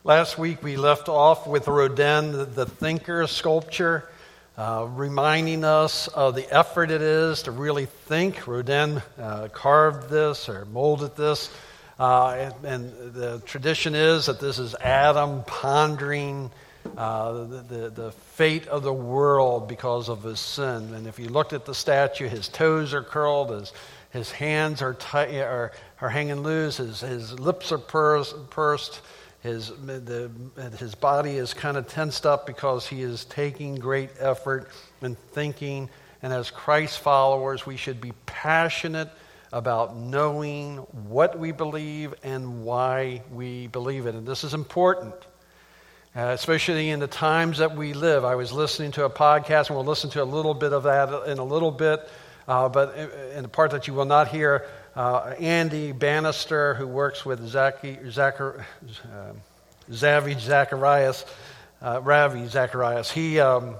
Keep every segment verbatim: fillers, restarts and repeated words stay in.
Last week we left off with Rodin, the, the thinker sculpture, uh, reminding us of the effort it is to really think. Rodin uh, carved this or molded this, uh, and, and the tradition is that this is Adam pondering uh, the, the, the fate of the world because of his sin. And if you looked at the statue, his toes are curled, his his hands are tight, are, are hanging loose, his his lips are purs- pursed. His the, his body is kind of tensed up because he is taking great effort in thinking. And as Christ followers, we should be passionate about knowing what we believe and why we believe it. And this is important, uh, especially in the times that we live. I was listening to a podcast, and we'll listen to a little bit of that in a little bit. Uh, but in the part that you will not hear, Uh, Andy Bannister, who works with Zaki, Zachar, uh, Zavi Zacharias, uh, Ravi Zacharias, he um,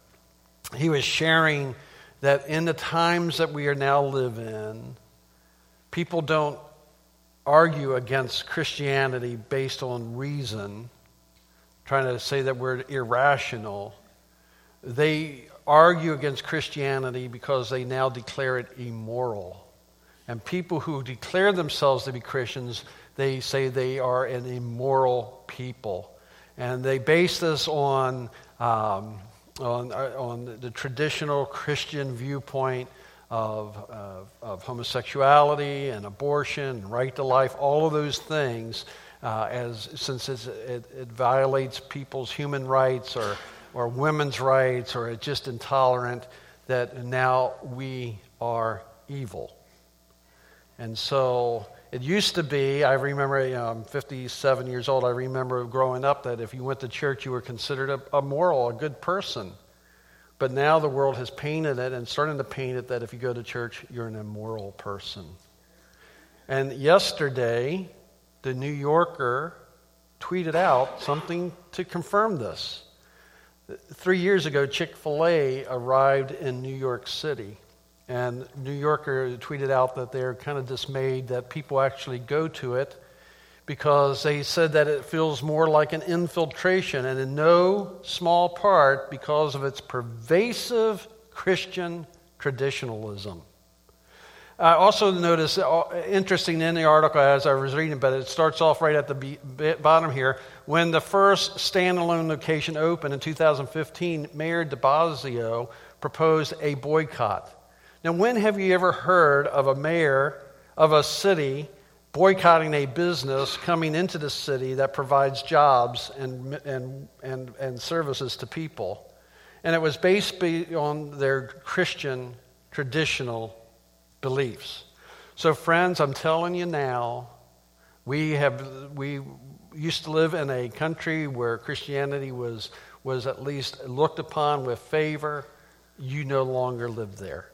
he was sharing that in the times that we are now live in, people don't argue against Christianity based on reason, trying to say that we're irrational. They argue against Christianity because they now declare it immoral. And people who declare themselves to be Christians, they say they are an immoral people. And they base this on, um, on, on the traditional Christian viewpoint of, of, of homosexuality and abortion and right to life, all of those things, uh, as since it's, it, it violates people's human rights or, or women's rights, or it's just intolerant, that now we are evil. And so it used to be, I remember, you know, I'm fifty-seven years old, I remember growing up that if you went to church, you were considered a, a moral, a good person. But now the world has painted it and starting to paint it that if you go to church, you're an immoral person. And yesterday, the New Yorker tweeted out something to confirm this. Three years ago, Chick-fil-A arrived in New York City. And New Yorker tweeted out that they're kind of dismayed that people actually go to it because they said that it feels more like an infiltration, and in no small part because of its pervasive Christian traditionalism. I also noticed, interesting in the article as I was reading, but it starts off right at the bottom here. When the first standalone location opened in two thousand fifteen, Mayor de Blasio proposed a boycott. Now, when have you ever heard of a mayor of a city boycotting a business coming into the city that provides jobs and and and, and services to people? And it was based on their Christian traditional beliefs. So, friends, I'm telling you now, we have we used to live in a country where Christianity was was at least looked upon with favor. You no longer live there.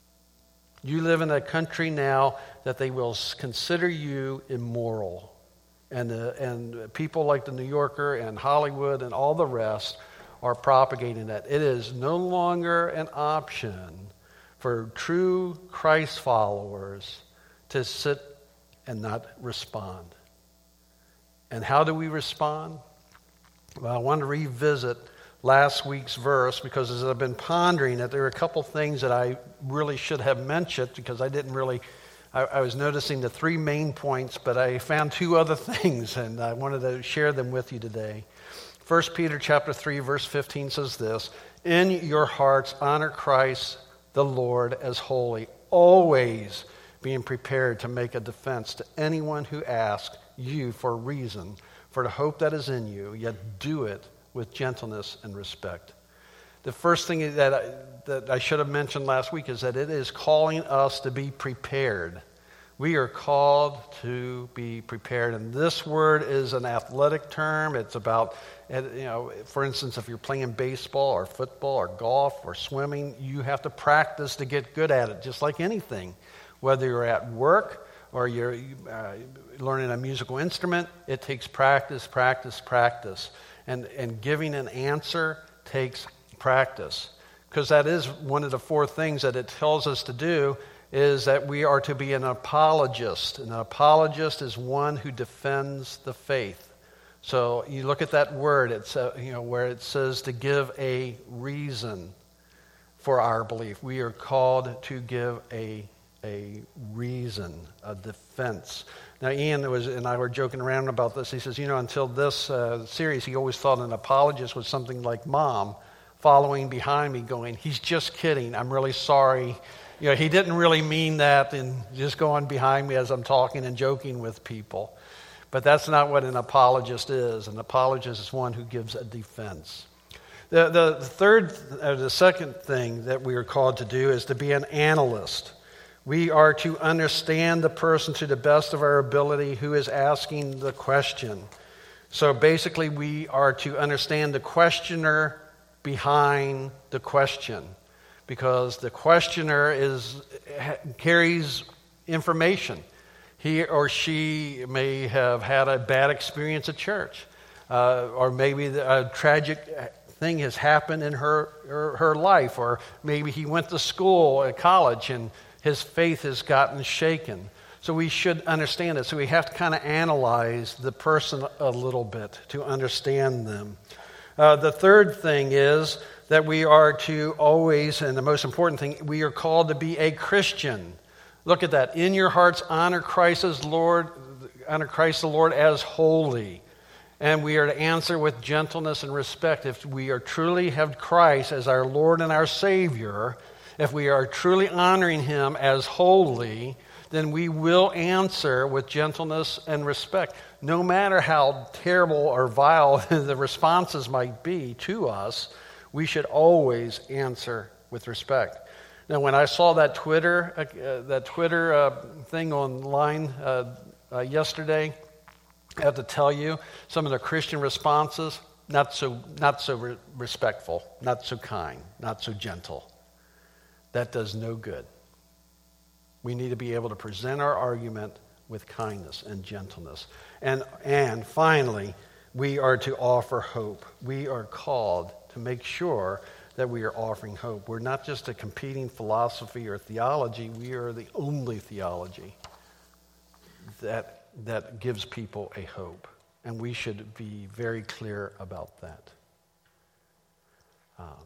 You live in a country now that they will consider you immoral. And, uh, and people like the New Yorker and Hollywood and all the rest are propagating that. It is no longer an option for true Christ followers to sit and not respond. And how do we respond? Well, I want to revisit last week's verse, because as I've been pondering it, there are a couple things that I really should have mentioned, because I didn't really, I, I was noticing the three main points, but I found two other things, and I wanted to share them with you today. First Peter chapter three, verse fifteen says this: "In your hearts honor Christ the Lord as holy, always being prepared to make a defense to anyone who asks you for a reason for the hope that is in you, yet do it with gentleness and respect." The first thing that I, that I should have mentioned last week is that it is calling us to be prepared. We are called to be prepared. And this word is an athletic term. It's about, you know, for instance, if you're playing baseball or football or golf or swimming, you have to practice to get good at it, just like anything. Whether you're at work or you're uh, learning a musical instrument, it takes practice, practice, practice. And, and giving an answer takes practice, because that is one of the four things that it tells us to do, is that we are to be an apologist. An apologist is one who defends the faith. So you look at that word, it's uh, you know where it says to give a reason for our belief. We are called to give a a reason, a defense. Now, Ian was and I were joking around about this. He says, you know, until this uh, series, he always thought an apologist was something like Mom following behind me going, he's just kidding, I'm really sorry. You know, he didn't really mean that, and just going behind me as I'm talking and joking with people. But that's not what an apologist is. An apologist is one who gives a defense. The, the third, or the second thing that we are called to do is to be an analyst. We are to understand the person to the best of our ability who is asking the question. So basically, we are to understand the questioner behind the question, because the questioner is carries information. He or she may have had a bad experience at church, uh, or maybe a tragic thing has happened in her, her her life, or maybe he went to school at college and his faith has gotten shaken. So we should understand it. So we have to kind of analyze the person a little bit to understand them. Uh, the third thing is that we are to always, and the most important thing, we are called to be a Christian. Look at that. In your hearts, honor Christ as Lord, honor Christ the Lord as holy. And we are to answer with gentleness and respect. If we are truly have Christ as our Lord and our Savior, if we are truly honoring him as holy, then we will answer with gentleness and respect. No matter how terrible or vile the responses might be to us, we should always answer with respect. Now, when I saw that Twitter uh, that Twitter uh, thing online uh, uh, yesterday, I have to tell you, some of the Christian responses, not so not so re- respectful, not so kind, not so gentle. That does no good. We need to be able to present our argument with kindness and gentleness. And, and finally, we are to offer hope. We are called to make sure that we are offering hope. We're not just a competing philosophy or theology. We are the only theology that, that gives people a hope. And we should be very clear about that. Um,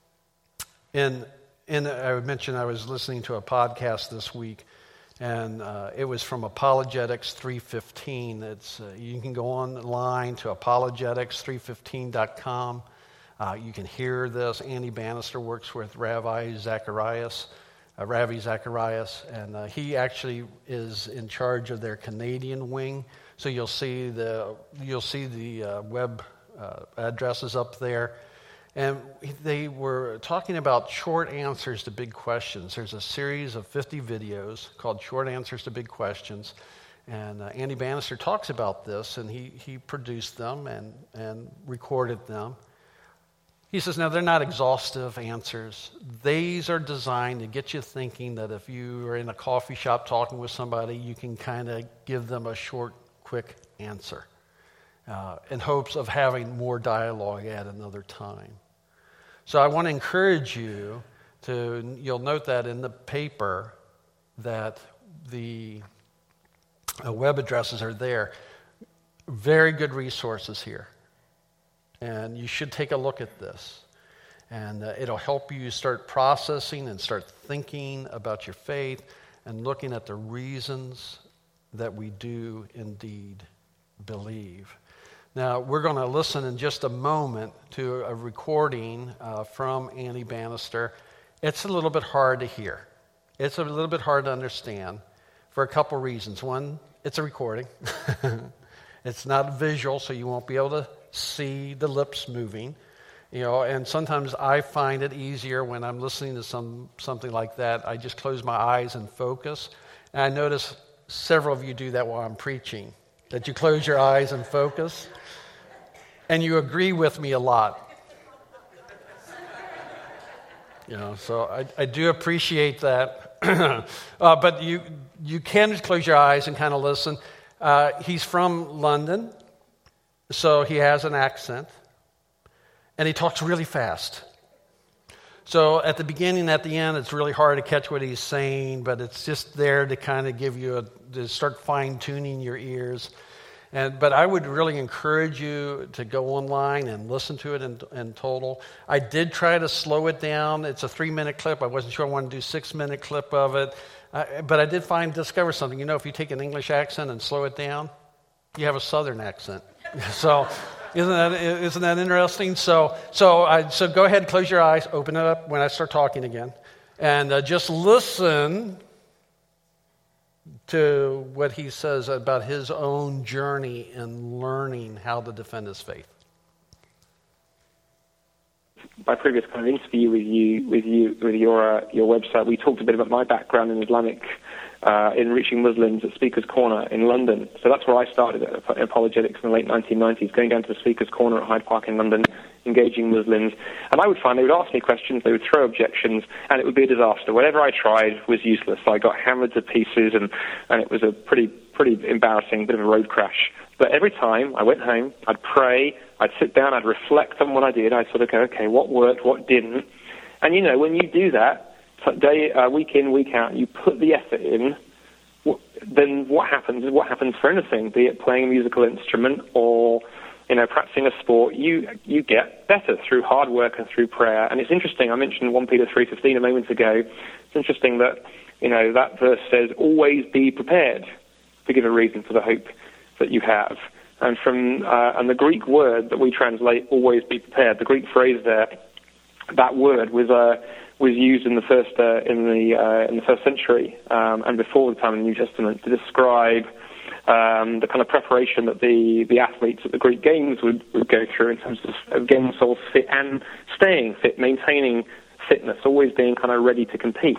in In, I mentioned I was listening to a podcast this week, and uh, it was from Apologetics three fifteen. It's uh, you can go online to apologetics three fifteen dot com. Uh, you can hear this. Andy Bannister works with Ravi Zacharias, uh, Ravi Zacharias, and uh, he actually is in charge of their Canadian wing. So you'll see the you'll see the uh, web uh, addresses up there. And they were talking about short answers to big questions. There's a series of fifty videos called Short Answers to Big Questions. And uh, Andy Bannister talks about this, and he, he produced them and, and recorded them. He says, now, they're not exhaustive answers. These are designed to get you thinking that if you are in a coffee shop talking with somebody, you can kind of give them a short, quick answer uh, in hopes of having more dialogue at another time. So I want to encourage you to, you'll note that in the paper that the uh, web addresses are there. Very good resources here. And you should take a look at this. And uh, it'll help you start processing and start thinking about your faith and looking at the reasons that we do indeed believe. Now, we're going to listen in just a moment to a recording uh, from Andy Bannister. It's a little bit hard to hear. It's a little bit hard to understand for a couple reasons. One, it's a recording. It's not visual, so you won't be able to see the lips moving. You know, and sometimes I find it easier when I'm listening to some something like that. I just close my eyes and focus. And I notice several of you do that while I'm preaching, that you close your eyes and focus. And you agree with me a lot. You know, so I, I do appreciate that. uh, but you you can just close your eyes and kind of listen. Uh, he's from London, so he has an accent. And he talks really fast. So at the beginning and at the end, it's really hard to catch what he's saying, but it's just there to kind of give you a, to start fine-tuning your ears. And but I would really encourage you to go online and listen to it in, in total. I did try to slow it down. It's a three-minute clip. I wasn't sure I wanted to do a six-minute clip of it. Uh, but I did find, discover something. You know, if you take an English accent and slow it down, you have a Southern accent. So isn't that isn't that interesting? So so I, so go ahead, close your eyes, open it up when I start talking again, and uh, just listen to what he says about his own journey in learning how to defend his faith. My previous kind of interview with you, with you, with your uh, your website, we talked a bit about my background in Islamic, uh, in reaching Muslims at Speaker's Corner in London. So that's where I started at apologetics in the late nineteen nineties, going down to the Speaker's Corner at Hyde Park in London, engaging Muslims. And I would find they would ask me questions, they would throw objections, and it would be a disaster. Whatever I tried was useless. I got hammered to pieces, and, and it was a pretty pretty embarrassing bit of a road crash. But every time I went home, I'd pray, I'd sit down, I'd reflect on what I did. I'd sort of go, okay, what worked, what didn't? And, you know, when you do that, day, uh, week in, week out, you put the effort in, then what happens is what happens for anything, be it playing a musical instrument or, you know, practicing a sport, you you get better through hard work and through prayer. And it's interesting, I mentioned First Peter three fifteen a moment ago. It's interesting that, you know, that verse says, always be prepared, to give a reason for the hope that you have. And from uh, and the Greek word that we translate always be prepared, the Greek phrase there, that word was uh, was used in the first uh, in the uh, in the first century um, and before the time of the New Testament to describe um, the kind of preparation that the, the athletes at the Greek Games would, would go through in terms of, of getting themselves fit and staying fit, maintaining fitness, always being kind of ready to compete.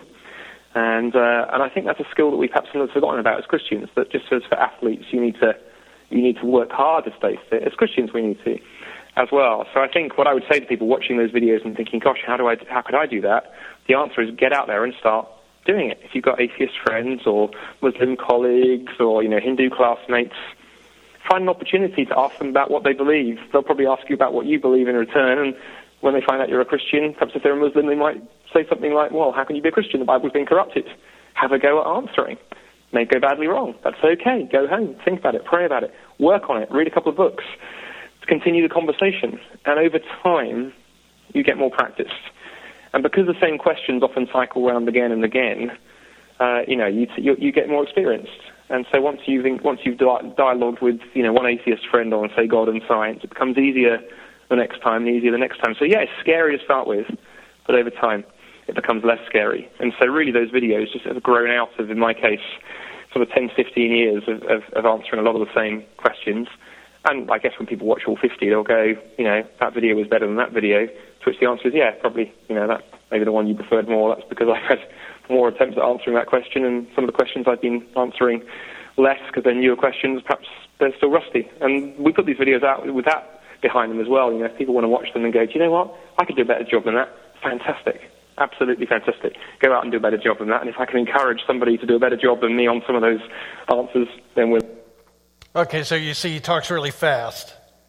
And uh, and I think that's a skill that we perhaps have forgotten about as Christians, that just as for athletes you need to you need to work hard to stay fit. As Christians we need to as well. So I think what I would say to people watching those videos and thinking, gosh, how do I how could I do that? The answer is get out there and start doing it. If you've got atheist friends or Muslim colleagues or, you know, Hindu classmates, find an opportunity to ask them about what they believe. They'll probably ask you about what you believe in return, and when they find out you're a Christian, perhaps if they're a Muslim, they might say something like, well, how can you be a Christian? The Bible's been corrupted. Have a go at answering. May go badly wrong. That's okay. Go home. Think about it. Pray about it. Work on it. Read a couple of books. Continue the conversation. And over time, you get more practice. And because the same questions often cycle around again and again, uh, you know, you, you you get more experienced. And so once you've once you've dialogued with, you know, one atheist friend on, say, God and science, it becomes easier the next time, easier the next time. So yeah, it's scary to start with, but over time it becomes less scary. And so really those videos just have grown out of, in my case, sort of ten, fifteen years of, of, of answering a lot of the same questions. And I guess when people watch all fifty, they'll go, you know, that video was better than that video, to which the answer is, yeah, probably, you know, that maybe the one you preferred more. That's because I've had more attempts at answering that question, and some of the questions I've been answering less because they're newer questions, perhaps they're still rusty. And we put these videos out with that behind them as well. You know, if people want to watch them and go, do you know what, I could do a better job than that, fantastic. Absolutely fantastic. Go out and do a better job than that. And if I can encourage somebody to do a better job than me on some of those answers, then we'll... Okay, so you see he talks really fast.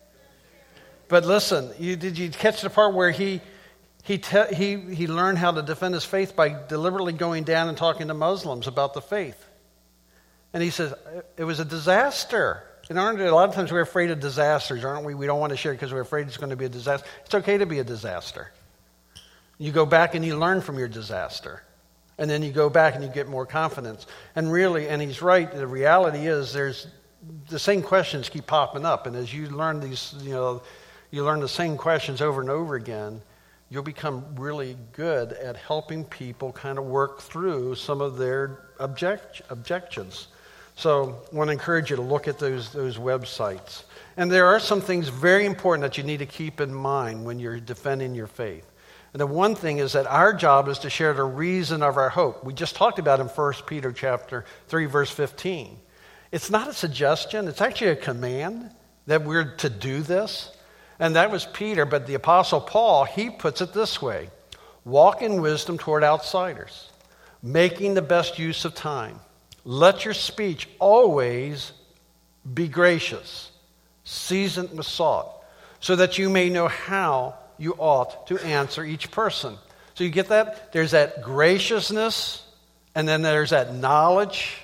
But listen, you, did you catch the part where he he te- he he learned how to defend his faith by deliberately going down and talking to Muslims about the faith? And he says, it was a disaster. And aren't a lot of times we're afraid of disasters, aren't we? We don't want to share because we're afraid it's going to be a disaster. It's okay to be a disaster. You go back and you learn from your disaster. And then you go back and you get more confidence. And really, and he's right, the reality is there's the same questions keep popping up. And as you learn these, you know, you learn the same questions over and over again, you'll become really good at helping people kind of work through some of their object, objections. So I want to encourage you to look at those those websites. And there are some things very important that you need to keep in mind when you're defending your faith. And the one thing is that our job is to share the reason of our hope. We just talked about in First Peter chapter three, verse fifteen. It's not a suggestion. It's actually a command that we're to do this. And that was Peter, but the Apostle Paul, he puts it this way. Walk in wisdom toward outsiders, making the best use of time. Let your speech always be gracious, seasoned with salt, so that you may know how you ought to answer each person. So you get that? There's that graciousness, and then there's that knowledge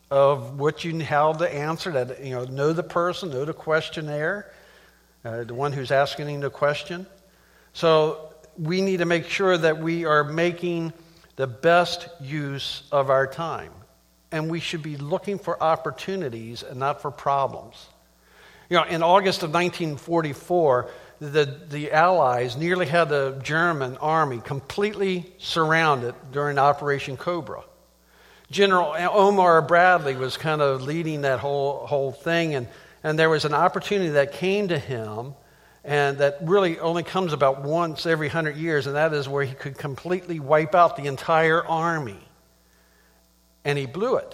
of what you how to answer that. You know, know the person, know the questionnaire, uh, the one who's asking the question. So we need to make sure that we are making the best use of our time. And we should be looking for opportunities and not for problems. You know, in August of nineteen forty-four, the, the Allies nearly had the German army completely surrounded during Operation Cobra. General Omar Bradley was kind of leading that whole whole thing, and, and there was an opportunity that came to him, and that really only comes about once every hundred years, and that is where he could completely wipe out the entire army. And he blew it.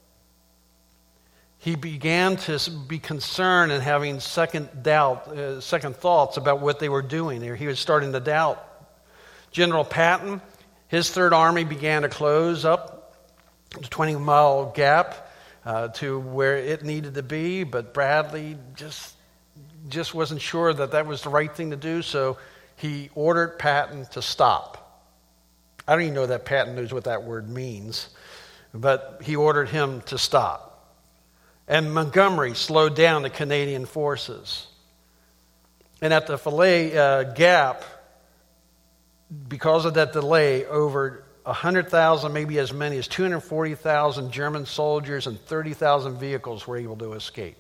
He began to be concerned and having second doubt, uh, second thoughts about what they were doing there. He was starting to doubt. General Patton, his Third Army began to close up the twenty-mile gap uh, to where it needed to be, but Bradley just, just wasn't sure that that was the right thing to do, so he ordered Patton to stop. I don't even know that Patton knows what that word means, but he ordered him to stop. And Montgomery slowed down the Canadian forces. And at the Fillet uh, Gap, because of that delay, over one hundred thousand, maybe as many as two hundred forty thousand German soldiers and thirty thousand vehicles were able to escape.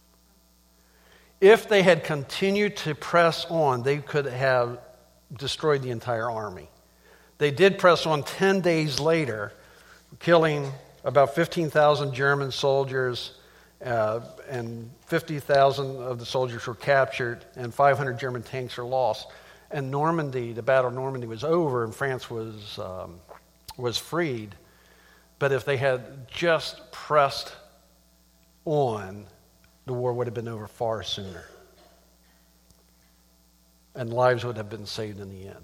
If they had continued to press on, they could have destroyed the entire army. They did press on ten days later, killing about fifteen thousand German soldiers, uh, and fifty thousand of the soldiers were captured, and five hundred German tanks were lost. And Normandy, the Battle of Normandy was over, and France was um, was freed. But if they had just pressed on, the war would have been over far sooner. And lives would have been saved in the end.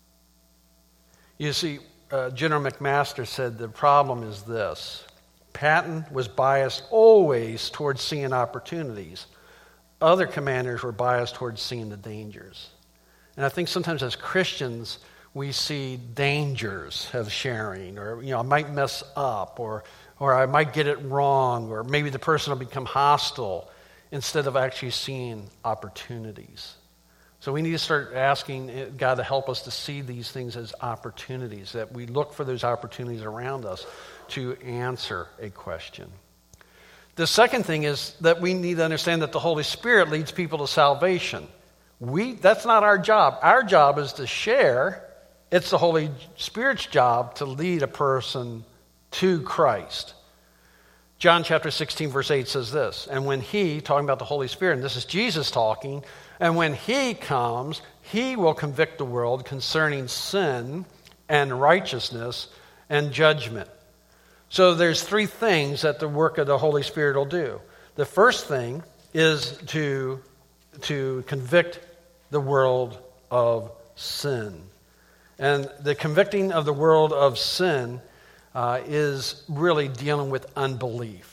You see, uh, General McMaster said the problem is this. Patton was biased always towards seeing opportunities. Other commanders were biased towards seeing the dangers. And I think sometimes as Christians, we see dangers of sharing, or, you know, I might mess up, or or I might get it wrong, or maybe the person will become hostile, instead of actually seeing opportunities. So we need to start asking God to help us to see these things as opportunities, that we look for those opportunities around us to answer a question. The second thing is that we need to understand that the Holy Spirit leads people to salvation. We that's not our job. Our job is to share. It's the Holy Spirit's job to lead a person to Christ. John chapter sixteen, verse eight says this, and when he, talking about the Holy Spirit, and this is Jesus talking, and when he comes, he will convict the world concerning sin and righteousness and judgment. So there's three things that the work of the Holy Spirit will do. The first thing is to, to convict the world of sin. And the convicting of the world of sin uh, is really dealing with unbelief.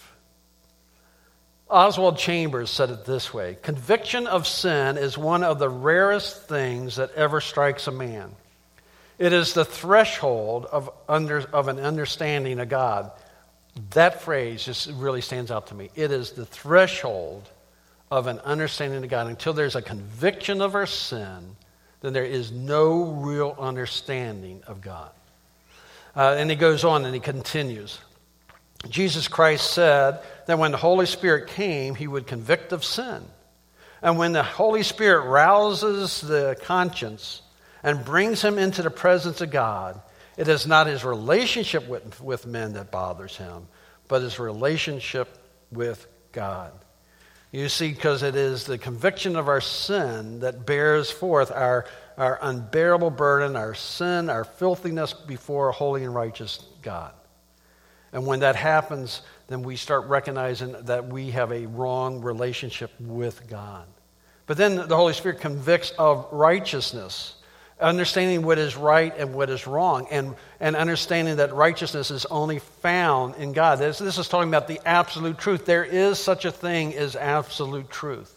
Oswald Chambers said it this way: conviction of sin is one of the rarest things that ever strikes a man. It is the threshold of under of an understanding of God. That phrase just really stands out to me. It is the threshold of an understanding of God. Until there's a conviction of our sin, then there is no real understanding of God. Uh, and he goes on and he continues. Jesus Christ said that when the Holy Spirit came, he would convict of sin. And when the Holy Spirit rouses the conscience and brings him into the presence of God, it is not his relationship with, with men that bothers him, but his relationship with God. You see, because it is the conviction of our sin that bears forth our, our unbearable burden, our sin, our filthiness before a holy and righteous God. And when that happens, then we start recognizing that we have a wrong relationship with God. But then the Holy Spirit convicts of righteousness, understanding what is right and what is wrong, and, and understanding that righteousness is only found in God. This, this is talking about the absolute truth. There is such a thing as absolute truth.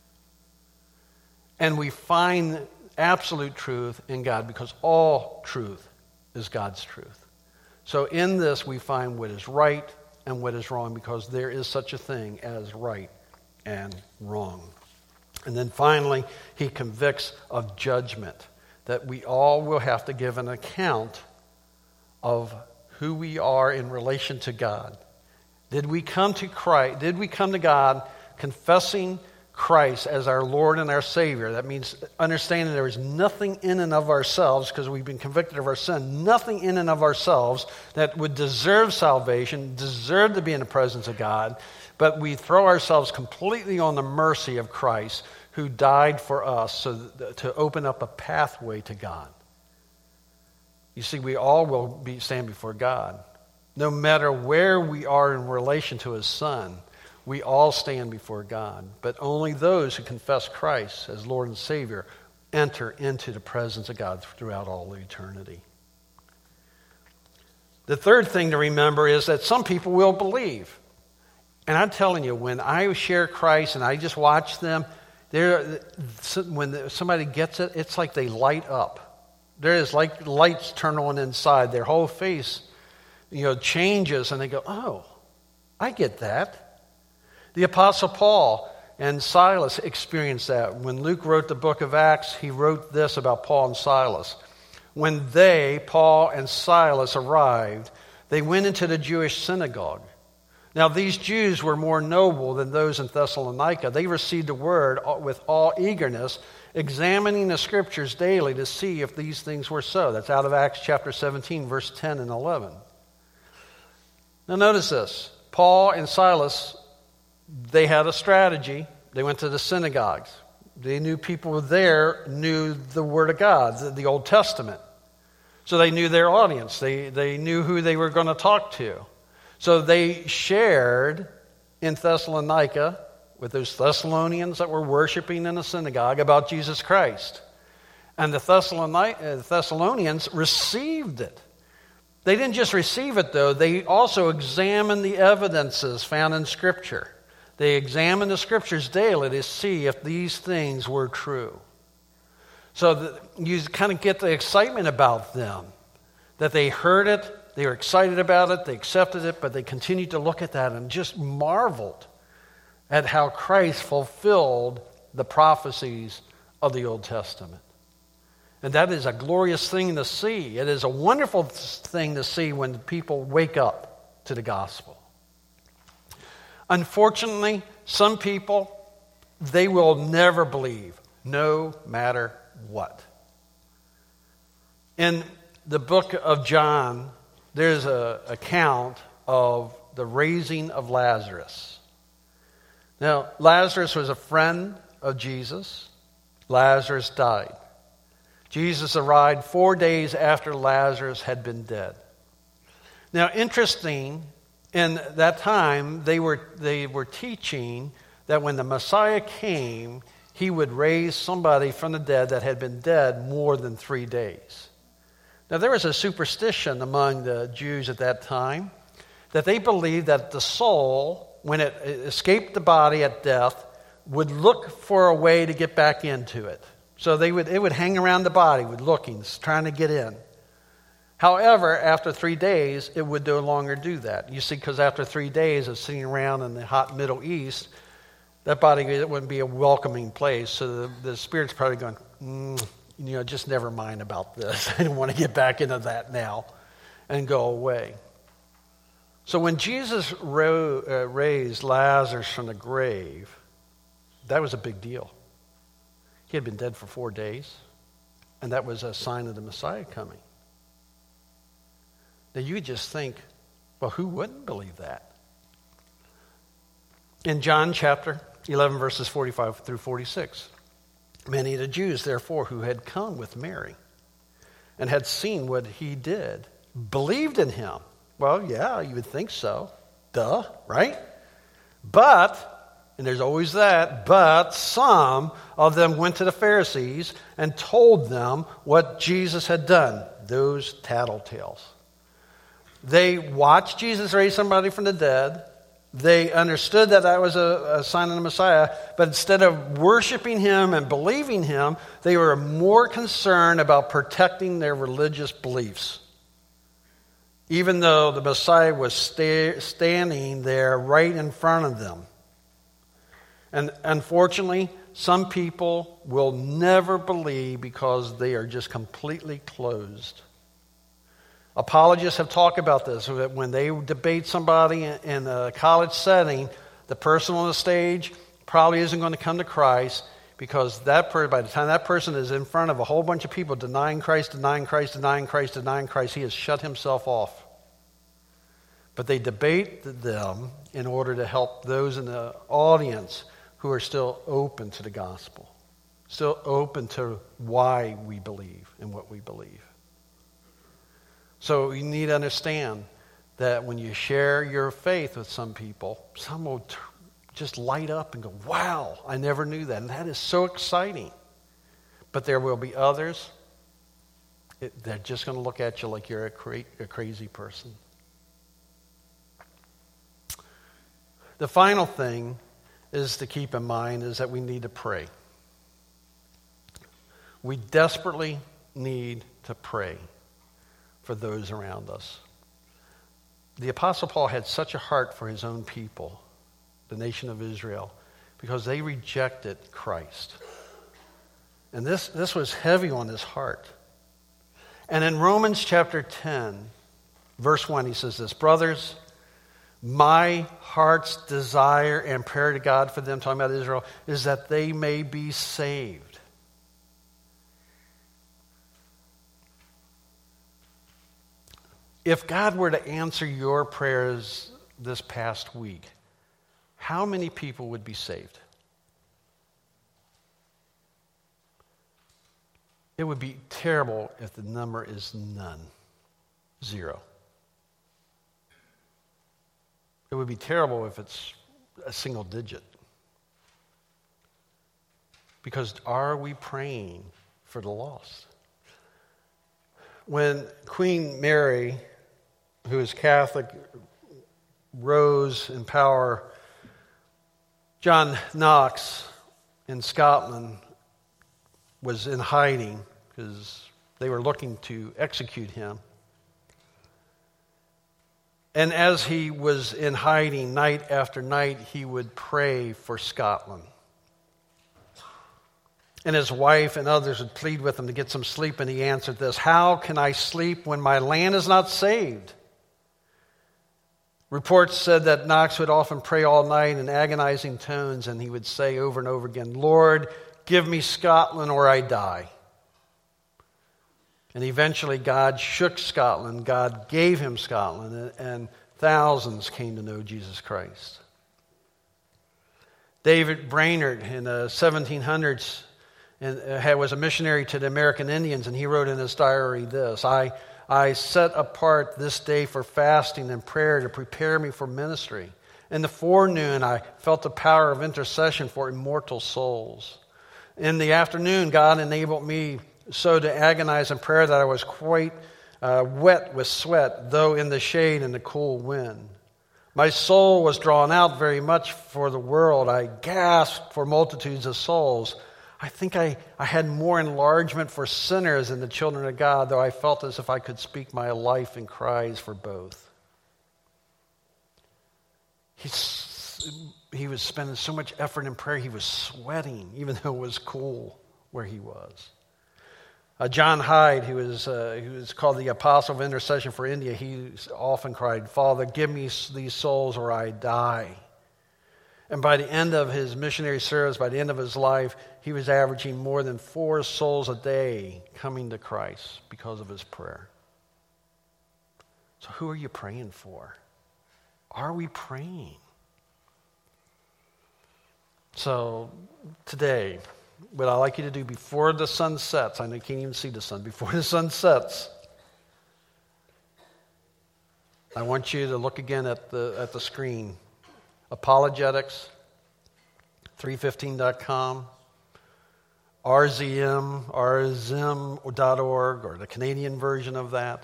And we find absolute truth in God because all truth is God's truth. So in this we find what is right and what is wrong, because there is such a thing as right and wrong. And then finally, he convicts of judgment, that we all will have to give an account of who we are in relation to God. Did we come to Christ? Did we come to God confessing Christ as our Lord and our Savior? That means understanding there is nothing in and of ourselves, because we've been convicted of our sin, nothing in and of ourselves that would deserve salvation, deserve to be in the presence of God, but we throw ourselves completely on the mercy of Christ, who died for us so that, to open up a pathway to God. You see, we all will be stand before God. No matter where we are in relation to his Son, we all stand before God. But only those who confess Christ as Lord and Savior enter into the presence of God throughout all eternity. The third thing to remember is that some people will believe. And I'm telling you, when I share Christ and I just watch them, they're, when somebody gets it, it's like they light up. There is like lights turn on inside. Their whole face, you know, changes, and they go, "Oh, I get that." The Apostle Paul and Silas experienced that. When Luke wrote the book of Acts, he wrote this about Paul and Silas. When they, Paul and Silas, arrived, they went into the Jewish synagogue. Now, these Jews were more noble than those in Thessalonica. They received the word with all eagerness, examining the scriptures daily to see if these things were so. That's out of Acts chapter seventeen, verse ten and eleven. Now, notice this. Paul and Silas, they had a strategy. They went to the synagogues. They knew people there knew the Word of God, the, the Old Testament. So they knew their audience. They, they knew who they were going to talk to. So they shared in Thessalonica with those Thessalonians that were worshiping in the synagogue about Jesus Christ. And the Thessalonians received it. They didn't just receive it, though. They also examined the evidences found in Scripture. They examined the Scriptures daily to see if these things were true. So that you kind of get the excitement about them, that they heard it, they were excited about it, they accepted it, but they continued to look at that and just marveled at how Christ fulfilled the prophecies of the Old Testament. And that is a glorious thing to see. It is a wonderful thing to see when people wake up to the gospel. Unfortunately, some people, they will never believe, no matter what. In the book of John, there's an account of the raising of Lazarus. Now, Lazarus was a friend of Jesus. Lazarus died. Jesus arrived four days after Lazarus had been dead. Now, interesting, in that time, they were, they were teaching that when the Messiah came, he would raise somebody from the dead that had been dead more than three days. Now, there was a superstition among the Jews at that time that they believed that the soul, when it escaped the body at death, would look for a way to get back into it. So they would, it would hang around the body with looking, trying to get in. However, after three days, it would no longer do that. You see, because after three days of sitting around in the hot Middle East, that body it wouldn't be a welcoming place. So the, the spirit's probably going, mm, you know, just never mind about this. I don't want to get back into that now, and go away. So when Jesus ro- uh, raised Lazarus from the grave, that was a big deal. He had been dead for four days, and that was a sign of the Messiah coming. Now you just think, well, who wouldn't believe that? In John chapter eleven, verses forty-five through forty-six, many of the Jews, therefore, who had come with Mary and had seen what he did, believed in him. Well, yeah, you would think so. Duh, right? But, and there's always that, but some of them went to the Pharisees and told them what Jesus had done. Those tattletales. They watched Jesus raise somebody from the dead. They understood that that was a, a sign of the Messiah, but instead of worshiping him and believing him, they were more concerned about protecting their religious beliefs. even though the Messiah was sta- standing there right in front of them. And unfortunately, some people will never believe because they are just completely closed. Apologists have talked about this. That when they debate somebody in a college setting, the person on the stage probably isn't going to come to Christ because that per- by the time that person is in front of a whole bunch of people denying Christ, denying Christ, denying Christ, denying Christ, he has shut himself off. But they debate them in order to help those in the audience who are still open to the gospel, still open to why we believe and what we believe. So you need to understand that when you share your faith with some people, some will t- just light up and go, wow, I never knew that. And that is so exciting. But there will be others, it, they're just going to look at you like you're a, cra- a crazy person. The final thing is to keep in mind is that we need to pray. We desperately need to pray for those around us. The Apostle Paul had such a heart for his own people, the nation of Israel, because they rejected Christ. And this, this was heavy on his heart. And in Romans chapter ten, verse one, he says this, brothers, my heart's desire and prayer to God for them, talking about Israel, is that they may be saved. If God were to answer your prayers this past week, how many people would be saved? It would be terrible if the number is none, zero. It would be terrible if it's a single digit. Because are we praying for the lost? When Queen Mary, who is Catholic, rose in power, John Knox in Scotland was in hiding because they were looking to execute him. And as he was in hiding night after night, he would pray for Scotland. And his wife and others would plead with him to get some sleep, and he answered this, how can I sleep when my land is not saved? Reports said that Knox would often pray all night in agonizing tones, and he would say over and over again, Lord, give me Scotland or I die. And eventually God shook Scotland. God gave him Scotland, and thousands came to know Jesus Christ. David Brainerd in the seventeen hundreds was a missionary to the American Indians, and he wrote in his diary this, I, I set apart this day for fasting and prayer to prepare me for ministry. In the forenoon, I felt the power of intercession for immortal souls. In the afternoon, God enabled me so to agonize in prayer that I was quite uh, wet with sweat, though in the shade and the cool wind. My soul was drawn out very much for the world. I gasped for multitudes of souls. I think I, I had more enlargement for sinners than the children of God, though I felt as if I could speak my life in cries for both. He's, he was spending so much effort in prayer, he was sweating, even though it was cool where he was. Uh, John Hyde, who was, uh, who was called the Apostle of Intercession for India, he often cried, Father, give me these souls or I die. And by the end of his missionary service, by the end of his life, he was averaging more than four souls a day coming to Christ because of his prayer. So who are you praying for? Are we praying? So today, what I'd like you to do before the sun sets, I know you can't even see the sun, before the sun sets, I want you to look again at the at the screen. Apologetics, three fifteen dot com, R Z M, R Z M dot org, or the Canadian version of that.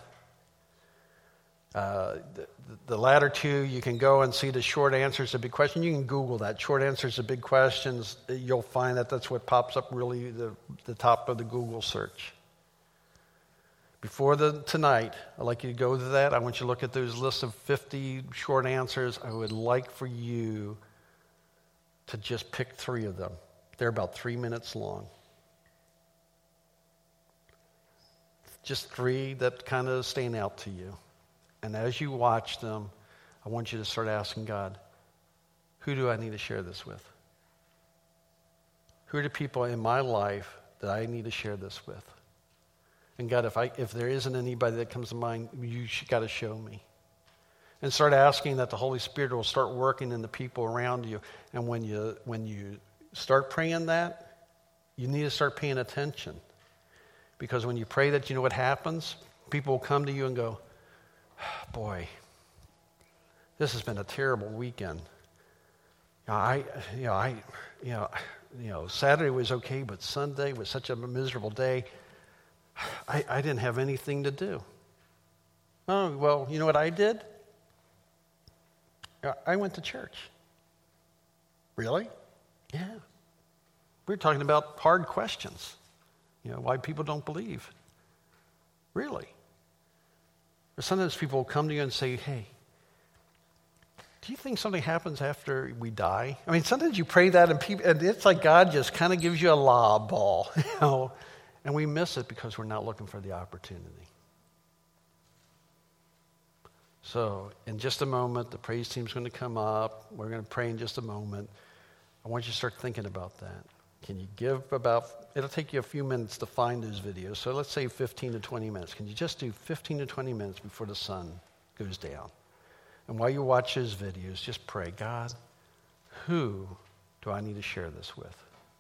Uh, the, the latter two, you can go and see the short answers to big questions. You can Google that, short answers to big questions. You'll find that that's what pops up really the, the top of the Google search. Before the tonight, I'd like you to go to that. I want you to look at those lists of fifty short answers. I would like for you to just pick three of them. They're about three minutes long. Just three that kind of stand out to you. And as you watch them, I want you to start asking God, who do I need to share this with? Who are the people in my life that I need to share this with? And God, if I if there isn't anybody that comes to mind, you got to show me. And start asking that the Holy Spirit will start working in the people around you. And when you when you start praying that, you need to start paying attention. Because when you pray that, you know what happens? People will come to you and go, boy, this has been a terrible weekend. You know, I, you know, I, you know, you know, Saturday was okay, but Sunday was such a miserable day. I, I didn't have anything to do. Oh, well, you know what I did? I went to church. Really? Yeah. We were talking about hard questions. You know, why people don't believe. Really? Or sometimes people will come to you and say, hey, do you think something happens after we die? I mean, sometimes you pray that and, people, and it's like God just kind of gives you a lob ball, you know, and we miss it because we're not looking for the opportunity. So in just a moment, the praise team's going to come up. We're going to pray in just a moment. I want you to start thinking about that. Can you give about, it'll take you a few minutes to find those videos. So let's say fifteen to twenty minutes. Can you just do fifteen to twenty minutes before the sun goes down? And while you watch those videos, just pray, God, who do I need to share this with?